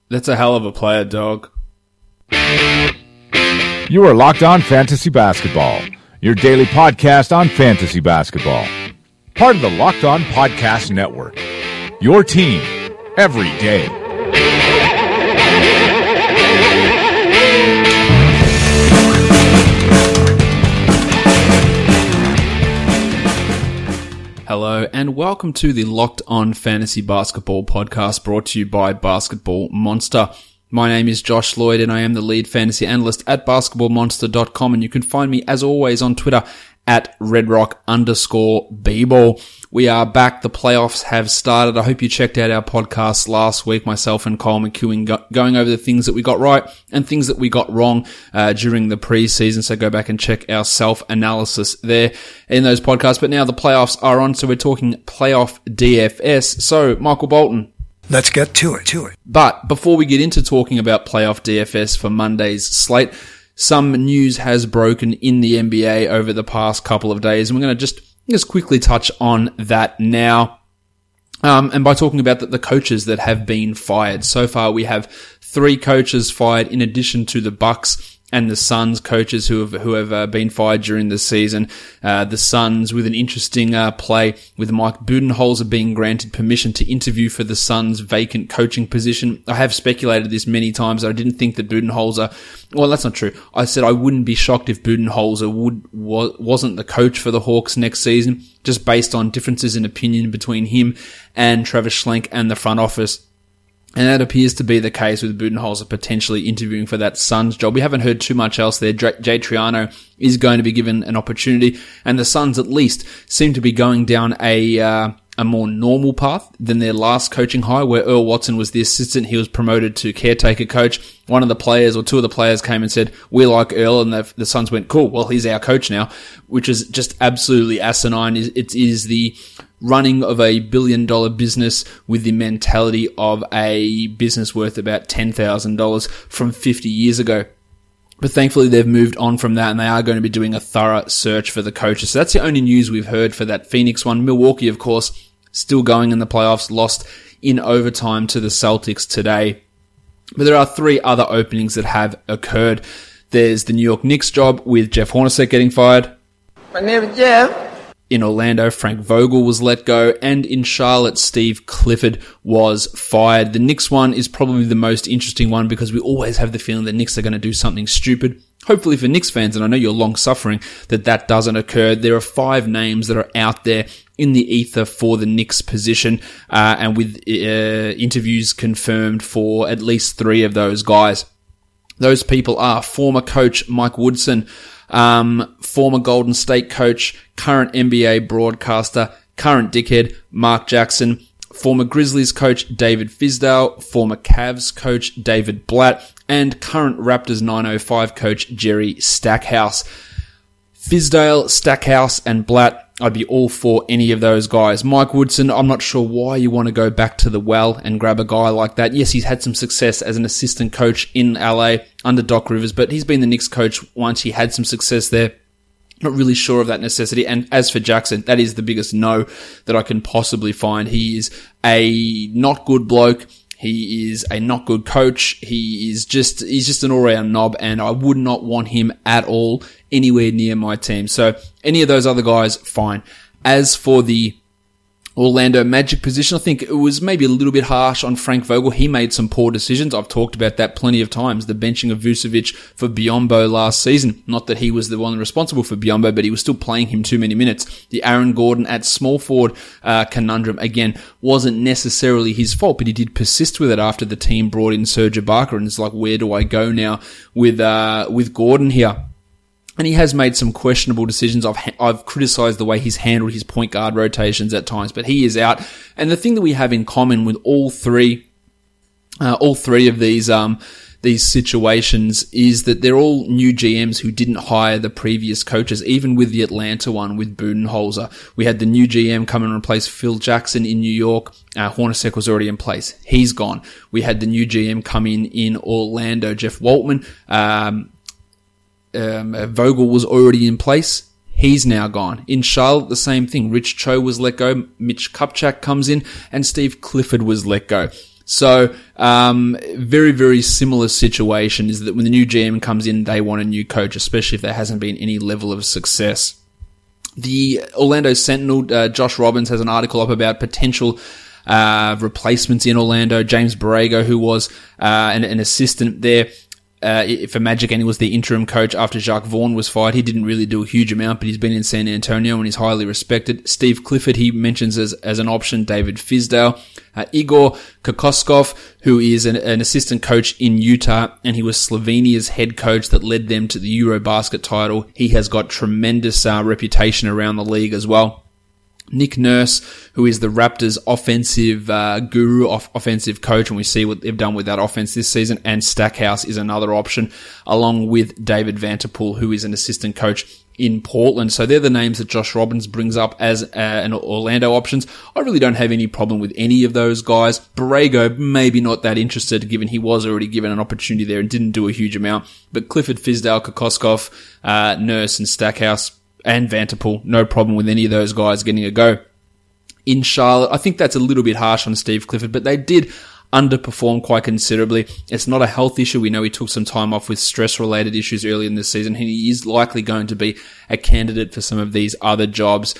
That's a hell of a player, dog. You are Locked On Fantasy Basketball, your daily podcast on fantasy basketball. Part of the Locked On Podcast Network, your team every day. Hello and welcome to the Locked On Fantasy Basketball podcast brought to you by Basketball Monster. My name is Josh Lloyd and I am the lead fantasy analyst at basketballmonster.com, and you can find me as always on Twitter at redrock_bball. We are back. The playoffs have started. I hope you checked out our podcast last week, myself and Kyle McEwen going over the things that we got right and things that we got wrong during the preseason. So go back and check our self-analysis there in those podcasts. But now the playoffs are on, so we're talking playoff DFS. So, Michael Bolton, let's get to it. But before we get into talking about playoff DFS for Monday's slate, some news has broken in the NBA over the past couple of days, and we're going to just quickly touch on that now. And by talking about the coaches that have been fired. So far, we have 3 coaches fired in addition to the Bucks and the Suns coaches who have been fired during the season. The Suns with an interesting play with Mike Budenholzer being granted permission to interview for the Suns' vacant coaching position. I have speculated this many times. I didn't think that Budenholzer, well, that's not true. I said I wouldn't be shocked if Budenholzer wasn't the coach for the Hawks next season, just based on differences in opinion between him and Travis Schlenk and the front office. And that appears to be the case with Budenholzer potentially interviewing for that Suns job. We haven't heard too much else there. Jay Triano is going to be given an opportunity, and the Suns at least seem to be going down a more normal path than their last coaching hire, where Earl Watson was the assistant. He was promoted to caretaker coach. One of the players, or 2 of the players, came and said, "We like Earl," and the Suns went, "Cool, well, he's our coach now," which is just absolutely asinine. It is the running of a billion-dollar business with the mentality of a business worth about $10,000 from 50 years ago. But thankfully, they've moved on from that, and they are going to be doing a thorough search for the coaches. So that's the only news we've heard for that Phoenix one. Milwaukee, of course, still going in the playoffs, lost in overtime to the Celtics today. But there are 3 other openings that have occurred. There's the New York Knicks job with Jeff Hornacek getting fired. My name is Jeff. In Orlando, Frank Vogel was let go, and in Charlotte, Steve Clifford was fired. The Knicks one is probably the most interesting one because we always have the feeling the Knicks are going to do something stupid. Hopefully for Knicks fans, and I know you're long suffering, that doesn't occur. There are 5 names that are out there in the ether for the Knicks position, and with interviews confirmed for at least 3 of those guys. Those people are former coach Mike Woodson, former Golden State coach, current NBA broadcaster, current dickhead Mark Jackson, former Grizzlies coach David Fizdale, former Cavs coach David Blatt, and current Raptors 905 coach Jerry Stackhouse. Fizdale, Stackhouse, and Blatt, I'd be all for any of those guys. Mike Woodson, I'm not sure why you want to go back to the well and grab a guy like that. Yes, he's had some success as an assistant coach in LA under Doc Rivers, but he's been the Knicks coach once. He had some success there. Not really sure of that necessity. And as for Jackson, that is the biggest no that I can possibly find. He is a not good bloke. He is a not good coach. He's just an all-round knob, and I would not want him at all anywhere near my team. So any of those other guys, fine. As for the Orlando Magic position, I think it was maybe a little bit harsh on Frank Vogel. He made some poor decisions. I've talked about that plenty of times. The benching of Vucevic for Biyombo last season. Not that he was the one responsible for Biyombo, but he was still playing him too many minutes. The Aaron Gordon at small forward conundrum, again, wasn't necessarily his fault, but he did persist with it after the team brought in Serge Ibaka, and it's like, where do I go now with Gordon here? And he has made some questionable decisions. I've criticized the way he's handled his point guard rotations at times, but he is out. And the thing that we have in common with all three of these situations is that they're all new GMs who didn't hire the previous coaches. Even with the Atlanta one with Budenholzer, we had the new GM come and replace Phil Jackson in New York. Hornacek was already in place. He's gone. We had the new GM come in Orlando, Jeff Waltman. Vogel was already in place. He's now gone. In Charlotte, the same thing. Rich Cho was let go. Mitch Kupchak comes in, and Steve Clifford was let go. So, very, very similar situation is that when the new GM comes in, they want a new coach, especially if there hasn't been any level of success. The Orlando Sentinel, Josh Robbins has an article up about potential replacements in Orlando. James Borrego, who was an assistant there for Magic, and he was the interim coach after Jacques Vaughn was fired. He didn't really do a huge amount, but he's been in San Antonio and he's highly respected. Steve Clifford, he mentions as an option. David Fizdale. Igor Kokoskov, who is an assistant coach in Utah, and he was Slovenia's head coach that led them to the Eurobasket title. He has got tremendous reputation around the league as well. Nick Nurse, who is the Raptors' offensive guru, offensive coach, and we see what they've done with that offense this season. And Stackhouse is another option, along with David Vanterpool, who is an assistant coach in Portland. So they're the names that Josh Robbins brings up as an Orlando options. I really don't have any problem with any of those guys. Borrego, maybe not that interested, given he was already given an opportunity there and didn't do a huge amount. But Clifford, Fizdale, Kokoskov, Nurse, and Stackhouse, and Vanterpool, no problem with any of those guys getting a go. In Charlotte, I think that's a little bit harsh on Steve Clifford, but they did underperform quite considerably. It's not a health issue. We know he took some time off with stress-related issues early in the season. He is likely going to be a candidate for some of these other jobs.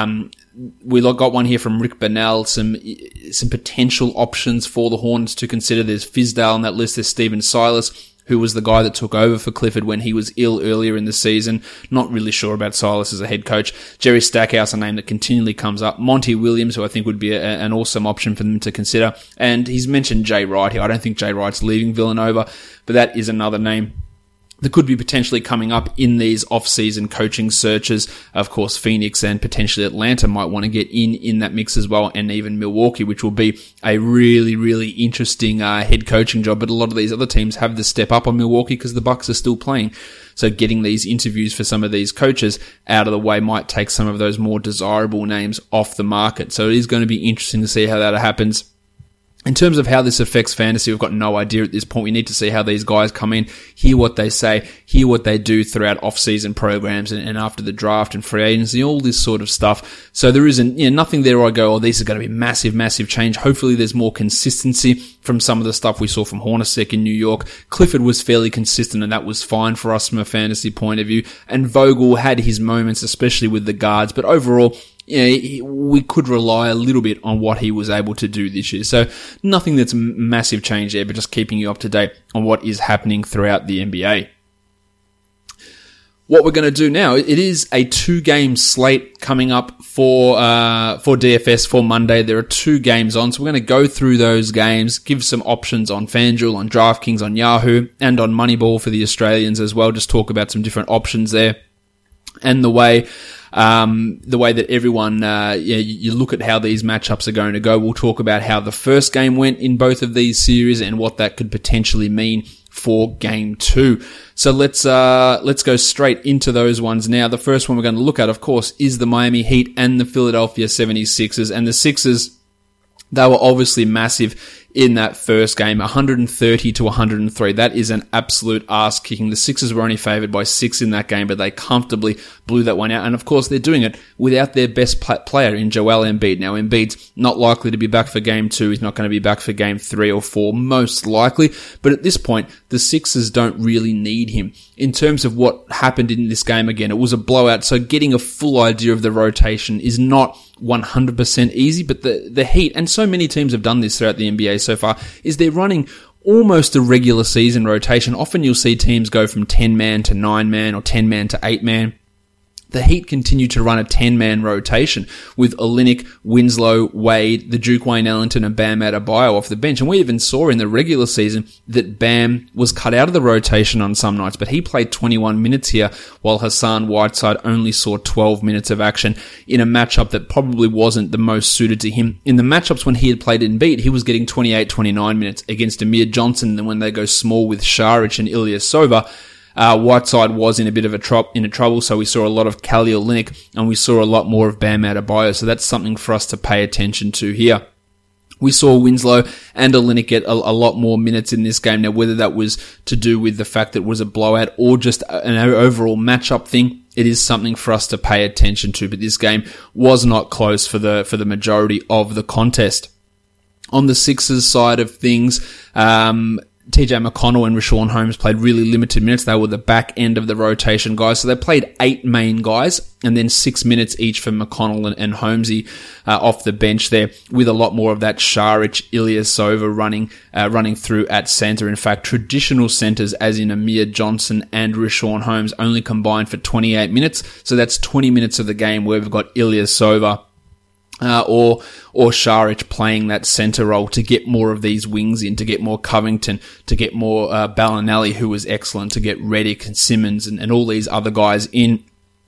We got one here from Rick Bernal, some potential options for the Hornets to consider. There's Fizdale on that list. There's Stephen Silas, who was the guy that took over for Clifford when he was ill earlier in the season. Not really sure about Silas as a head coach. Jerry Stackhouse, a name that continually comes up. Monty Williams, who I think would be an awesome option for them to consider. And he's mentioned Jay Wright here. I don't think Jay Wright's leaving Villanova, but that is another name that could be potentially coming up in these off-season coaching searches. Of course, Phoenix and potentially Atlanta might want to get in that mix as well, and even Milwaukee, which will be a really, really interesting head coaching job. But a lot of these other teams have to step up on Milwaukee because the Bucks are still playing. So getting these interviews for some of these coaches out of the way might take some of those more desirable names off the market. So it is going to be interesting to see how that happens. In terms of how this affects fantasy, we've got no idea at this point. We need to see how these guys come in, hear what they say, hear what they do throughout off-season programs and after the draft and free agency, all this sort of stuff. So there isn't, nothing there where I go, these are going to be massive, massive change. Hopefully there's more consistency from some of the stuff we saw from Hornacek in New York. Clifford was fairly consistent and that was fine for us from a fantasy point of view. And Vogel had his moments, especially with the guards, but overall, we could rely a little bit on what he was able to do this year. So nothing that's massive change there, but just keeping you up to date on what is happening throughout the NBA. What we're going to do now, it is a 2-game slate coming up for DFS for Monday. There are 2 games on, so we're going to go through those games, give some options on FanDuel, on DraftKings, on Yahoo, and on Moneyball for the Australians as well. Just talk about some different options there and the way that everyone, you look at how these matchups are going to go. We'll talk about how the first game went in both of these series and what that could potentially mean for game 2. So let's go straight into those ones now. The first one we're going to look at, of course, is the Miami Heat and the Philadelphia 76ers. And the Sixers, they were obviously massive in that first game, 130 to 103. That is an absolute ass kicking. The Sixers were only favored by 6 in that game, but they comfortably blew that one out. And of course, they're doing it without their best player in Joel Embiid. Now, Embiid's not likely to be back for game 2. He's not going to be back for game 3 or 4, most likely. But at this point, the Sixers don't really need him. In terms of what happened in this game, again, it was a blowout. So getting a full idea of the rotation is not 100% easy, but the Heat, and so many teams have done this throughout the NBA so far, is they're running almost a regular season rotation. Often you'll see teams go from 10-man to 9-man or 10-man to 8-man. The Heat continue to run a 10-man rotation with Olynyk, Winslow, Wade, the Duke Wayne Ellington, and Bam Adebayo off the bench. And we even saw in the regular season that Bam was cut out of the rotation on some nights, but he played 21 minutes here while Hassan Whiteside only saw 12 minutes of action in a matchup that probably wasn't the most suited to him. In the matchups when he had played Embiid, he was getting 28, 29 minutes against Amir Johnson. And then when they go small with Šarić and Ilyasova, Whiteside was in a bit of trouble, so we saw a lot of Kelly Olynyk and we saw a lot more of Bam Adebayo, so that's something for us to pay attention to here. We saw Winslow and Olynyk get a lot more minutes in this game. Now, whether that was to do with the fact that it was a blowout or just an overall matchup thing, it is something for us to pay attention to, but this game was not close for the majority of the contest. On the Sixers side of things, TJ McConnell and Richaun Holmes played really limited minutes. They were the back end of the rotation guys. So they played 8 main guys and then 6 minutes each for McConnell and Holmesy off the bench there, with a lot more of that Šarić, Ilyasova running through at center. In fact, traditional centers as in Amir Johnson and Richaun Holmes only combined for 28 minutes. So that's 20 minutes of the game where we've got Ilyasova or Šarić playing that centre role to get more of these wings in, to get more Covington, to get more Bellinelli, who was excellent, to get Redick and Simmons and all these other guys in,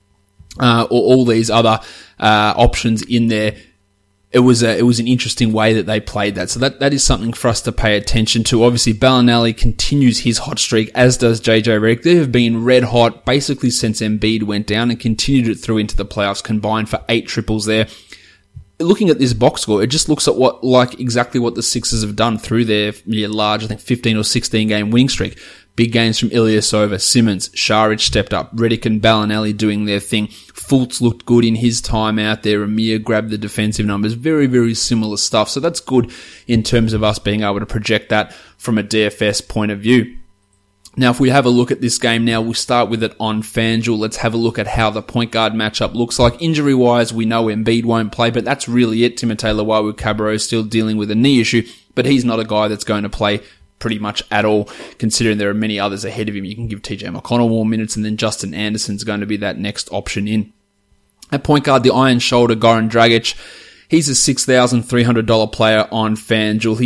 or all these other options in there. It was an interesting way that they played that. So that is something for us to pay attention to. Obviously, Bellinelli continues his hot streak, as does JJ Redick. They have been red hot basically since Embiid went down and continued it through into the playoffs, combined for 8 triples there. Looking at this box score, it just looks at exactly what the Sixers have done through their large, I think 15 or 16 game winning streak. Big games from Ilyasova, Simmons, Šarić stepped up, Redick and Bellinelli doing their thing. Fultz looked good in his time out there. Amir grabbed the defensive numbers. Very, very similar stuff. So that's good in terms of us being able to project that from a DFS point of view. Now, if we have a look at this game now, we'll start with it on FanDuel. Let's have a look at how the point guard matchup looks like. Injury-wise, we know Embiid won't play, but that's really it. Timothé Luwawu-Cabarrot is still dealing with a knee issue, but he's not a guy that's going to play pretty much at all, considering there are many others ahead of him. You can give TJ McConnell more minutes, and then Justin Anderson's going to be that next option in. At point guard, the Iron Shoulder, Goran Dragic. He's a $6,300 player on FanDuel.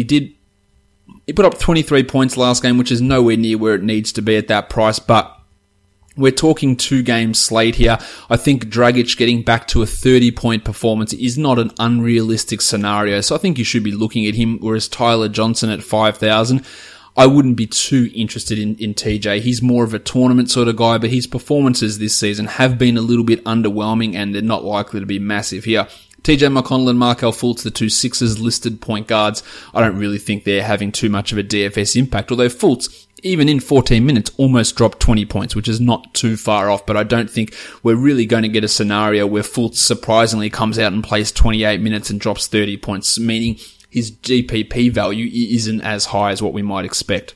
He put up 23 points last game, which is nowhere near where it needs to be at that price, but we're talking 2-game slate here. I think Dragic getting back to a 30-point performance is not an unrealistic scenario, so I think you should be looking at him, whereas Tyler Johnson at 5,000, I wouldn't be too interested in TJ. He's more of a tournament sort of guy, but his performances this season have been a little bit underwhelming, and they're not likely to be massive here. TJ McConnell and Markelle Fultz, the 2 Sixers listed point guards, I don't really think they're having too much of a DFS impact, although Fultz, even in 14 minutes, almost dropped 20 points, which is not too far off, but I don't think we're really going to get a scenario where Fultz surprisingly comes out and plays 28 minutes and drops 30 points, meaning his GPP value isn't as high as what we might expect.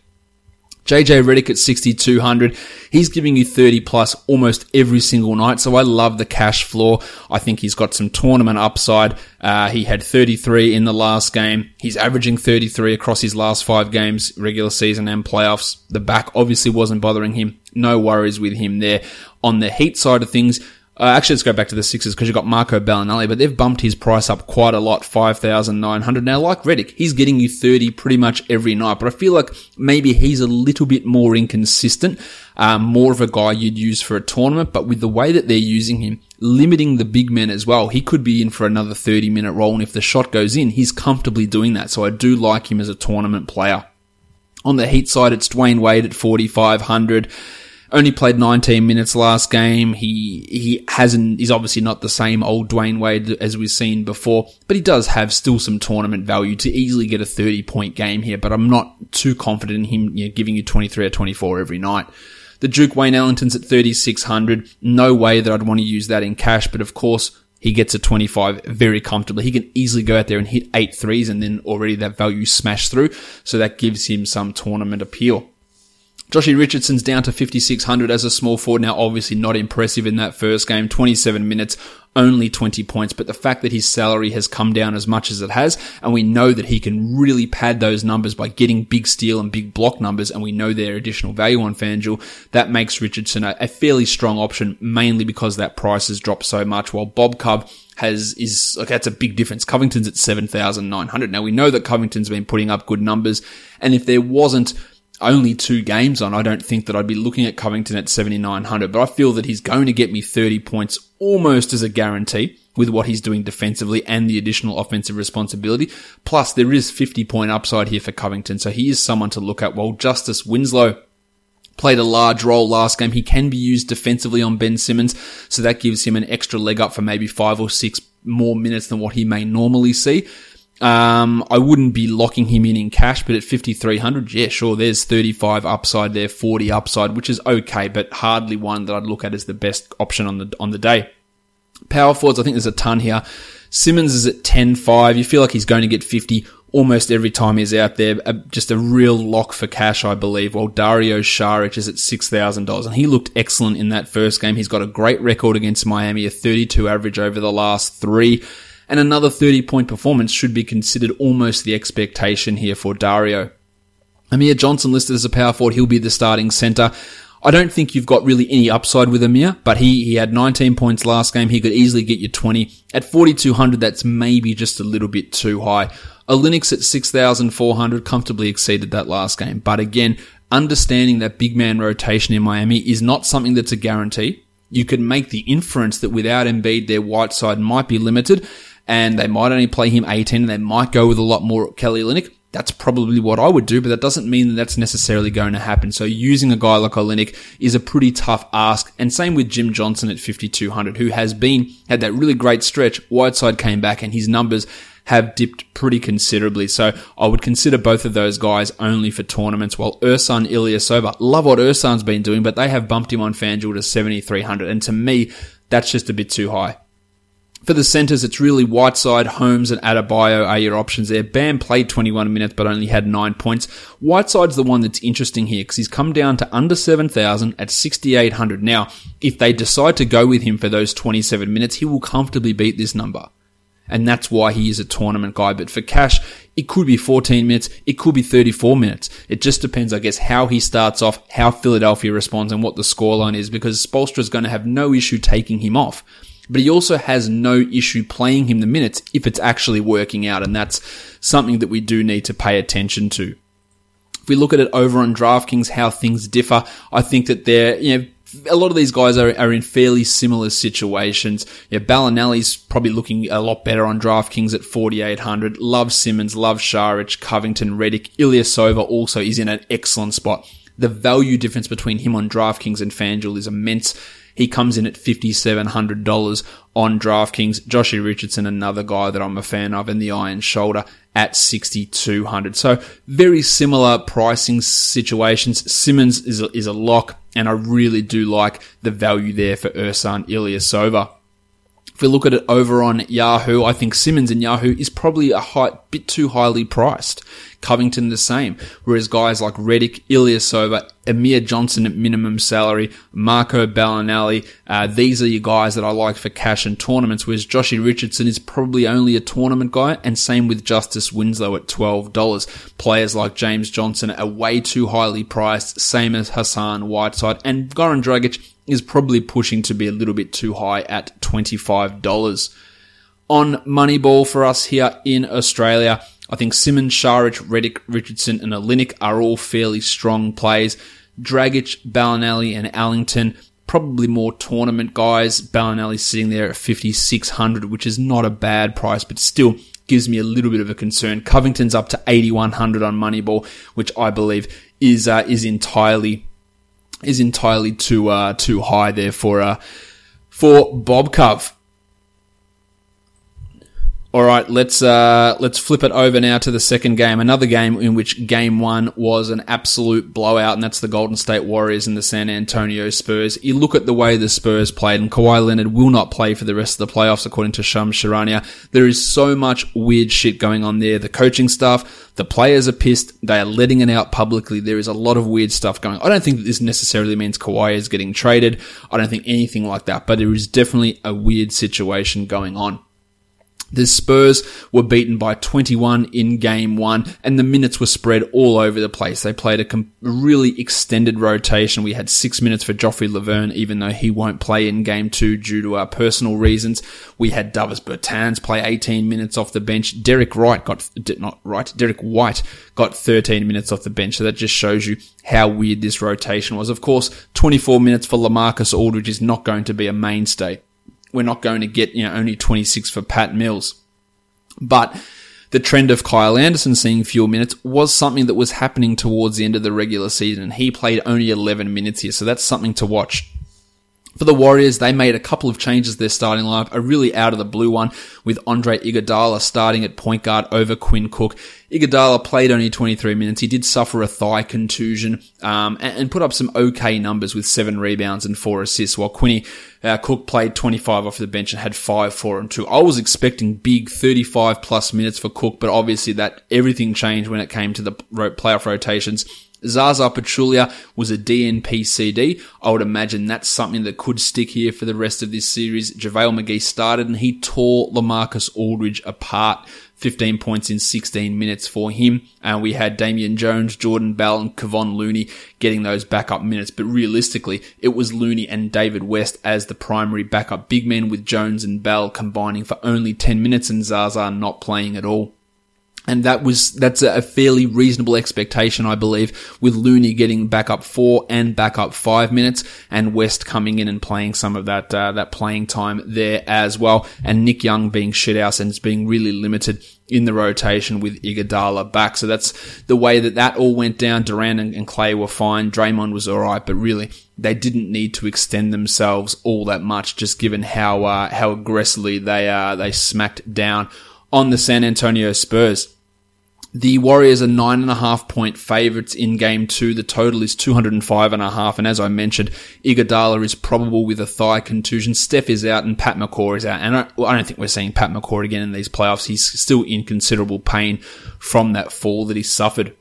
JJ Redick at 6,200. He's giving you 30 plus almost every single night. So I love the cash floor. I think he's got some tournament upside. He had 33 in the last game. He's averaging 33 across his last 5 games, regular season and playoffs. The back obviously wasn't bothering him. No worries with him there. On the Heat side of things, actually, let's go back to the Sixers because you've got Marco Bellinelli, but they've bumped his price up quite a lot, 5,900. Now, like Redick, he's getting you 30 pretty much every night, but I feel like maybe he's a little bit more inconsistent, more of a guy you'd use for a tournament, but with the way that they're using him, limiting the big men as well, he could be in for another 30-minute role, and if the shot goes in, he's comfortably doing that, so I do like him as a tournament player. On the Heat side, it's Dwayne Wade at 4,500. Only played 19 minutes last game. He's obviously not the same old Dwayne Wade as we've seen before, but he does have still some tournament value to easily get a 30-point game here, but I'm not too confident in him giving you 23 or 24 every night. The Duke Wayne Ellington's at 3,600. No way that I'd want to use that in cash, but of course, he gets a 25 very comfortably. He can easily go out there and hit 8 threes and then already that value smashed through, so that gives him some tournament appeal. Joshie Richardson's down to 5,600 as a small forward. Now, obviously not impressive in that first game. 27 minutes, only 20 points. But the fact that his salary has come down as much as it has, and we know that he can really pad those numbers by getting big steal and big block numbers, and we know their additional value on FanDuel, that makes Richardson a fairly strong option, mainly because that price has dropped so much, while Bob Cub that's a big difference. Covington's at 7,900. Now, we know that Covington's been putting up good numbers, and if there wasn't only 2 games on, I don't think that I'd be looking at Covington at 7,900, but I feel that he's going to get me 30 points almost as a guarantee with what he's doing defensively and the additional offensive responsibility. Plus, there is 50-point upside here for Covington, so he is someone to look at. While Justice Winslow played a large role last game, he can be used defensively on Ben Simmons, so that gives him an extra leg up for maybe 5 or 6 more minutes than what he may normally see. I wouldn't be locking him in cash, but at 5,300, yeah, sure, there's 35 upside there, 40 upside, which is okay, but hardly one that I'd look at as the best option on the day. Power forwards, I think there's a ton here. Simmons is at 10.5. You feel like he's going to get 50 almost every time he's out there. Just a real lock for cash, I believe, while Dario Saric is at $6,000. And he looked excellent in that first game. He's got a great record against Miami, a 32 average over the last 3. And another 30-point performance should be considered almost the expectation here for Dario. Amir Johnson listed as a power forward. He'll be the starting center. I don't think you've got really any upside with Amir, but he had 19 points last game. He could easily get you 20. At 4,200, that's maybe just a little bit too high. Olynyk at 6,400 comfortably exceeded that last game. But again, understanding that big man rotation in Miami is not something that's a guarantee. You could make the inference that without Embiid, their Whiteside might be limited, and they might only play him 18, and they might go with a lot more Kelly Olynyk. That's probably what I would do, but that doesn't mean that that's necessarily going to happen. So using a guy like Olynyk is a pretty tough ask. And same with Jim Johnson at 5,200, who had that really great stretch. Whiteside came back and his numbers have dipped pretty considerably. So I would consider both of those guys only for tournaments, while Ersan Ilyasova, love what Ersan's been doing, but they have bumped him on FanDuel to 7,300. And to me, that's just a bit too high. For the centers, it's really Whiteside, Holmes, and Adebayo are your options there. Bam played 21 minutes but only had 9 points. Whiteside's the one that's interesting here because he's come down to under 7,000 at 6,800. Now, if they decide to go with him for those 27 minutes, he will comfortably beat this number. And that's why he is a tournament guy. But for cash, it could be 14 minutes. It could be 34 minutes. It just depends, I guess, how he starts off, how Philadelphia responds, and what the scoreline is, because Spoelstra's going to have no issue taking him off. But he also has no issue playing him the minutes if it's actually working out, and that's something that we do need to pay attention to. If we look at it over on DraftKings, how things differ, I think that a lot of these guys are in fairly similar situations. Bellinelli's probably looking a lot better on DraftKings at 4,800. Love Simmons, love Saric, Covington, Redick. Ilyasova also is in an excellent spot. The value difference between him on DraftKings and FanDuel is immense. He comes in at $5,700 on DraftKings. Joshie Richardson, another guy that I'm a fan of, and the Iron Shoulder at $6,200. So very similar pricing situations. Simmons is a lock, and I really do like the value there for Ersan Ilyasova. If we look at it over on Yahoo, I think Simmons in Yahoo is probably a bit too highly priced. Covington the same. Whereas guys like Redick, Ilyasova, Amir Johnson at minimum salary, Marco Bellinelli, these are your guys that I like for cash and tournaments, whereas Joshie Richardson is probably only a tournament guy, and same with Justice Winslow at $12. Players like James Johnson are way too highly priced, same as Hassan Whiteside, and Goran Dragic is probably pushing to be a little bit too high at $25. On Moneyball for us here in Australia, I think Simmons, Saric, Redick, Richardson, and Olynyk are all fairly strong plays. Dragic, Bellinelli, and Allington, probably more tournament guys. Bellinelli sitting there at 5,600, which is not a bad price, but still gives me a little bit of a concern. Covington's up to 8,100 on Moneyball, which I believe is entirely too high there for Bob Cov. All right, let's flip it over now to the second game. Another game in which game one was an absolute blowout, and that's the Golden State Warriors and the San Antonio Spurs. You look at the way the Spurs played, and Kawhi Leonard will not play for the rest of the playoffs, according to Shams Charania. There is so much weird shit going on there. The coaching staff, the players are pissed. They are letting it out publicly. There is a lot of weird stuff going on. I don't think that this necessarily means Kawhi is getting traded. I don't think anything like that, but there is definitely a weird situation going on. The Spurs were beaten by 21 in game one, and the minutes were spread all over the place. They played a really extended rotation. We had 6 minutes for Joffrey Laverne, even though he won't play in game two due to personal reasons. We had Davis Bertans play 18 minutes off the bench. Derek White got 13 minutes off the bench. So that just shows you how weird this rotation was. Of course, 24 minutes for LaMarcus Aldridge is not going to be a mainstay. We're not going to get, only 26 for Pat Mills. But the trend of Kyle Anderson seeing fewer minutes was something that was happening towards the end of the regular season. He played only 11 minutes here, so that's something to watch. For the Warriors, they made a couple of changes to their starting lineup, a really out of the blue one with Andre Iguodala starting at point guard over Quinn Cook. Iguodala played only 23 minutes. He did suffer a thigh contusion, and put up some okay numbers with 7 rebounds and 4 assists, while Quinny Cook played 25 off the bench and had 5, 4, and 2. I was expecting big 35 plus minutes for Cook, but obviously that everything changed when it came to the playoff rotations. Zaza Pachulia was a DNP CD. I would imagine that's something that could stick here for the rest of this series. JaVale McGee started and he tore LaMarcus Aldridge apart. 15 points in 16 minutes for him. And we had Damian Jones, Jordan Bell, and Kevon Looney getting those backup minutes. But realistically, it was Looney and David West as the primary backup big men, with Jones and Bell combining for only 10 minutes and Zaza not playing at all. And that's a fairly reasonable expectation, I believe, with Looney getting back up 4 and back up 5 minutes, and West coming in and playing some of that playing time there as well. And Nick Young being shithouse and being really limited in the rotation with Iguodala back. So that's the way that all went down. Durant and Clay were fine. Draymond was alright, but really, they didn't need to extend themselves all that much, just given how aggressively they smacked down on the San Antonio Spurs. The Warriors are 9.5 point favourites in Game 2. The total is 205.5. And as I mentioned, Iguodala is probable with a thigh contusion. Steph is out and Pat McCaw is out. And I don't think we're seeing Pat McCaw again in these playoffs. He's still in considerable pain from that fall that he suffered.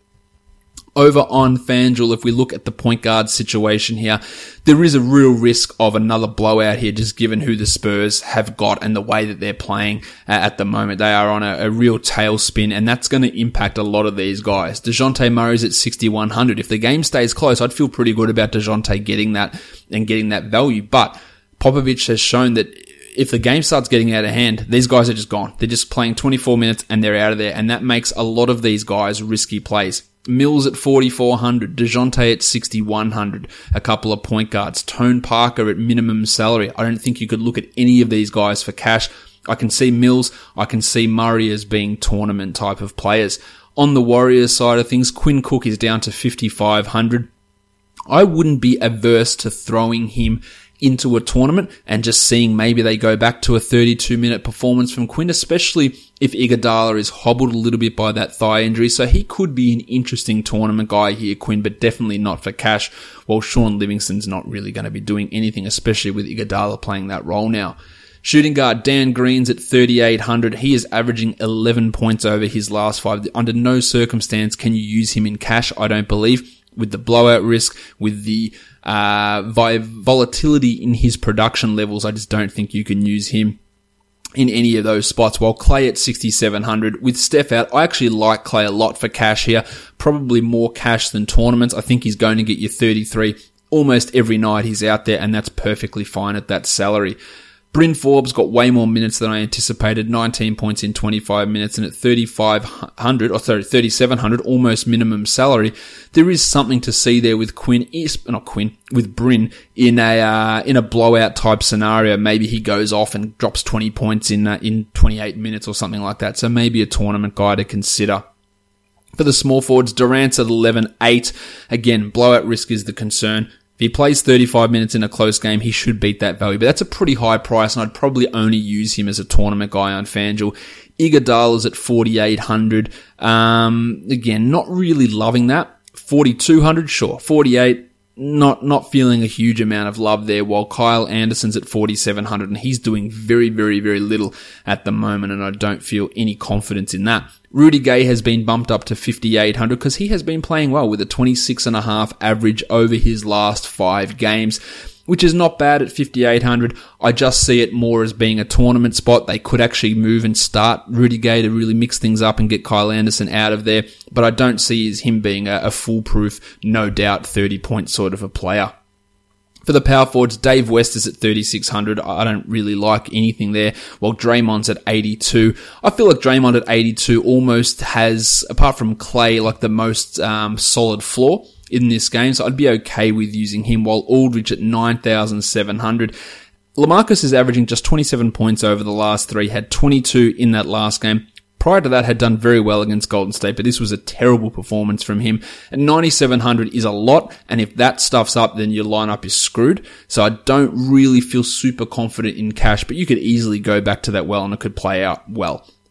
Over on FanDuel, if we look at the point guard situation here, there is a real risk of another blowout here, just given who the Spurs have got and the way that they're playing at the moment. They are on a real tailspin, and that's going to impact a lot of these guys. DeJounte Murray's at 6,100. If the game stays close, I'd feel pretty good about DeJounte getting that and getting that value. But Popovich has shown that if the game starts getting out of hand, these guys are just gone. They're just playing 24 minutes and they're out of there, and that makes a lot of these guys risky plays. Mills at 4,400, DeJounte at 6,100, a couple of point guards, Tone Parker at minimum salary. I don't think you could look at any of these guys for cash. I can see Mills, I can see Murray as being tournament type of players. On the Warriors side of things, Quinn Cook is down to 5,500. I wouldn't be averse to throwing him into a tournament and just seeing maybe they go back to a 32-minute performance from Quinn, especially if Iguodala is hobbled a little bit by that thigh injury. So he could be an interesting tournament guy here, Quinn, but definitely not for cash, while Sean Livingston's not really going to be doing anything, especially with Iguodala playing that role now. Shooting guard Dan Green's at 3,800. He is averaging 11 points over his last 5. Under no circumstance can you use him in cash, I don't believe. With the blowout risk, with the volatility in his production levels, I just don't think you can use him in any of those spots. While Clay at 6,700, with Steph out, I actually like Clay a lot for cash here. Probably more cash than tournaments. I think he's going to get you 33 almost every night he's out there, and that's perfectly fine at that salary. Bryn Forbes got way more minutes than I anticipated, 19 points in 25 minutes, and at 3,700, almost minimum salary. There is something to see there with Bryn in a blowout type scenario. Maybe he goes off and drops 20 points in 28 minutes or something like that. So maybe a tournament guy to consider. For the small forwards, Durant's at 11.8. Again, blowout risk is the concern. If he plays 35 minutes in a close game, he should beat that value. But that's a pretty high price, and I'd probably only use him as a tournament guy on FanDuel. Iguodala's at 4,800. Again, not really loving that. 4,200, sure. 48, not feeling a huge amount of love there, while Kyle Anderson's at 4,700, and he's doing very, very, very little at the moment, and I don't feel any confidence in that. Rudy Gay has been bumped up to 5,800 because he has been playing well with a 26.5 average over his last 5 games, which is not bad at 5,800. I just see it more as being a tournament spot. They could actually move and start Rudy Gay to really mix things up and get Kyle Anderson out of there, but I don't see him being a foolproof, no doubt 30-point sort of a player. For the power forwards, Dave West is at 3,600. I don't really like anything there, while Draymond's at 82. I feel like Draymond at 82 almost has, apart from Clay, like the most solid floor in this game, so I'd be okay with using him, while Aldridge at 9,700. LaMarcus is averaging just 27 points over the last 3, had 22 in that last game. Prior to that, had done very well against Golden State, but this was a terrible performance from him. And 9,700 is a lot, and if that stuff's up, then your lineup is screwed. So I don't really feel super confident in cash, but you could easily go back to that well, and it could play out well.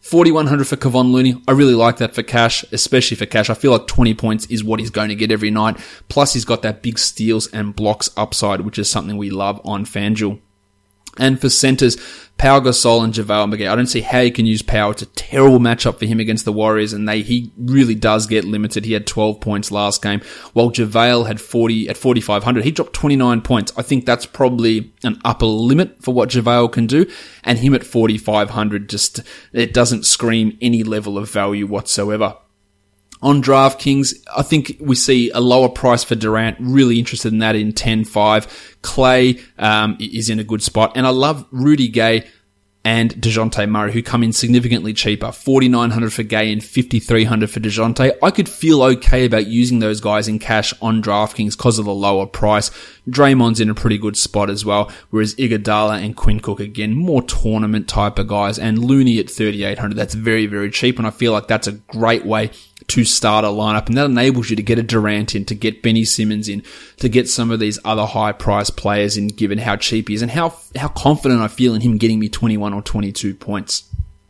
$4,100 for Kevon Looney. I really like that for cash, especially for cash. I feel like 20 points is what he's going to get every night. Plus, he's got that big steals and blocks upside, which is something we love on FanDuel. And for centers, Pau Gasol and JaVale McGee. I don't see how you can use Pau. It's a terrible matchup for him against the Warriors, and he really does get limited. He had 12 points last game, while JaVale had 40 at 4,500. He dropped 29 points. I think that's probably an upper limit for what JaVale can do, and him at 4,500 it doesn't scream any level of value whatsoever. On DraftKings, I think we see a lower price for Durant. Really interested in that in 10-5. Clay is in a good spot. And I love Rudy Gay and DeJounte Murray, who come in significantly cheaper. $4,900 for Gay and $5,300 for DeJounte. I could feel okay about using those guys in cash on DraftKings because of the lower price. Draymond's in a pretty good spot as well, whereas Iguodala and Quinn Cook, again, more tournament type of guys. And Looney at $3,800. That's very, very cheap, and I feel like that's a great way to start a lineup, and that enables you to get a Durant in, to get Benny Simmons in, to get some of these other high-priced players in, given how cheap he is and how confident I feel in him getting me 21 or 22 points.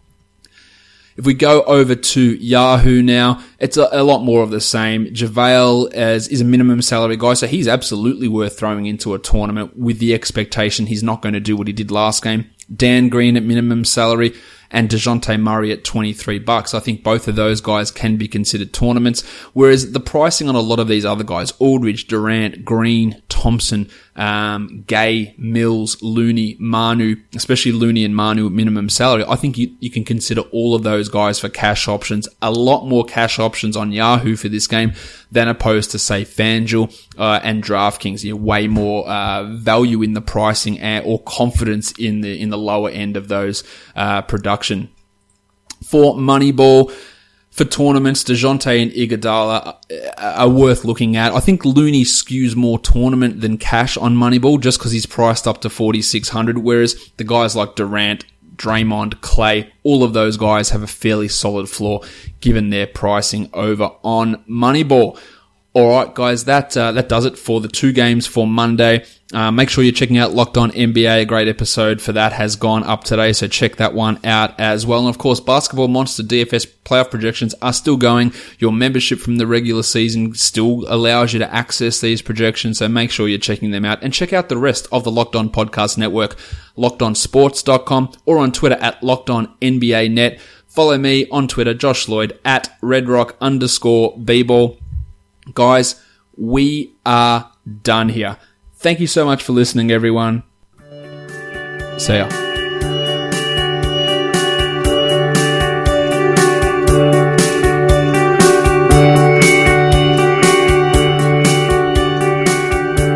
If we go over to Yahoo now, it's a lot more of the same. JaVale is a minimum salary guy, so he's absolutely worth throwing into a tournament with the expectation he's not going to do what he did last game. Dan Green at minimum salary and DeJounte Murray at $23. I think both of those guys can be considered tournaments, whereas the pricing on a lot of these other guys, Aldridge, Durant, Green, Thompson, Gay, Mills, Looney, Manu, especially Looney and Manu at minimum salary, I think you can consider all of those guys for cash options. A lot more cash options on Yahoo for this game than opposed to, say, FanDuel and DraftKings. You know, way more value in the pricing or confidence in the lower end of those production. For Moneyball, for tournaments, DeJounte and Iguodala are worth looking at. I think Looney skews more tournament than cash on Moneyball just because he's priced up to 4,600, whereas the guys like Durant, Draymond, Clay, all of those guys have a fairly solid floor given their pricing over on Moneyball. Alright guys, that does it for the 2 games for Monday. Make sure you're checking out Locked On NBA. A great episode for that has gone up today, so check that one out as well. And of course, Basketball Monster DFS playoff projections are still going. Your membership from the regular season still allows you to access these projections, so make sure you're checking them out. And check out the rest of the Locked On Podcast Network, LockedOnSports.com, or on Twitter at LockedOnNBANet. Follow me on Twitter, Josh Lloyd, at RedRock_bball. Guys, we are done here. Thank you so much for listening, everyone. See ya.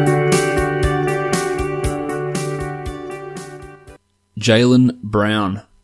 Jaylen Brown.